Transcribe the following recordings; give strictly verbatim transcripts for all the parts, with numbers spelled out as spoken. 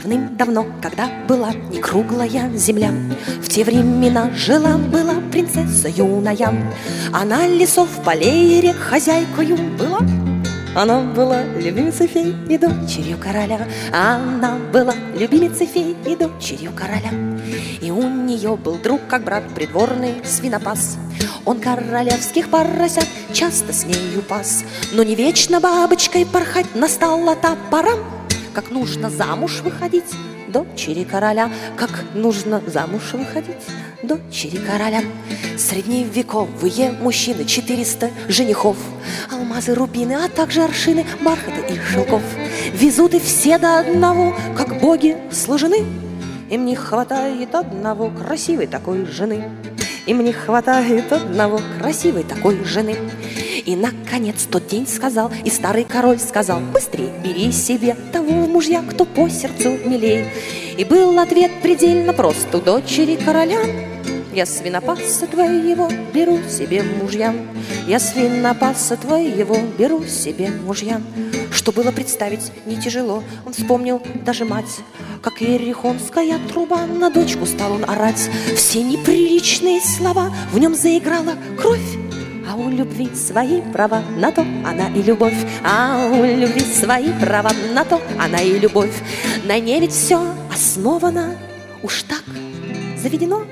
Давным-давно, когда была не круглая земля, в те времена жила-была принцесса юная. Она лесов, полей и рек хозяйкою была. Она была любимицей фей и дочерью короля. Она была любимицей фей и дочерью короля. И у нее был друг, как брат, придворный свинопас. Он королевских поросят часто с нею пас. Но не вечно бабочкой порхать, настала та пора, как нужно замуж выходить дочери короля. Как нужно замуж выходить дочери короля. Средневековые мужчины, четыреста женихов, алмазы, рубины, а также аршины бархата и шелков. Везут и все до одного, как боги сложены. Им не хватает одного красивой такой жены. Им не хватает одного красивой такой жены. И, наконец, тот день сказал, и старый король сказал: быстрее бери себе того мужья, кто по сердцу милей. И был ответ предельно прост у дочери короля: я свинопаса твоего беру себе мужья. Я свинопаса твоего беру себе мужья. Что было представить не тяжело, он вспомнил даже мать. Как иерихонская труба, на дочку стал он орать. Все неприличные слова, в нем заиграла кровь. А у любви свои права, на то она и любовь. А у любви свои права, на то она и любовь. На ней ведь все основано, уж так заведено.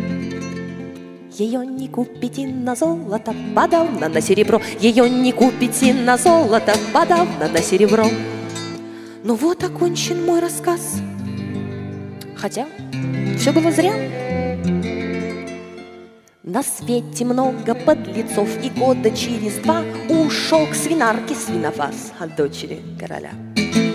Ее не купите на золото, подавно на серебро. Ее не купите на золото, подавно на серебро. Ну вот окончен мой рассказ. Хотя все было зря. На свете много подлецов, и года через два ушел к свинарке свинопас от дочери короля.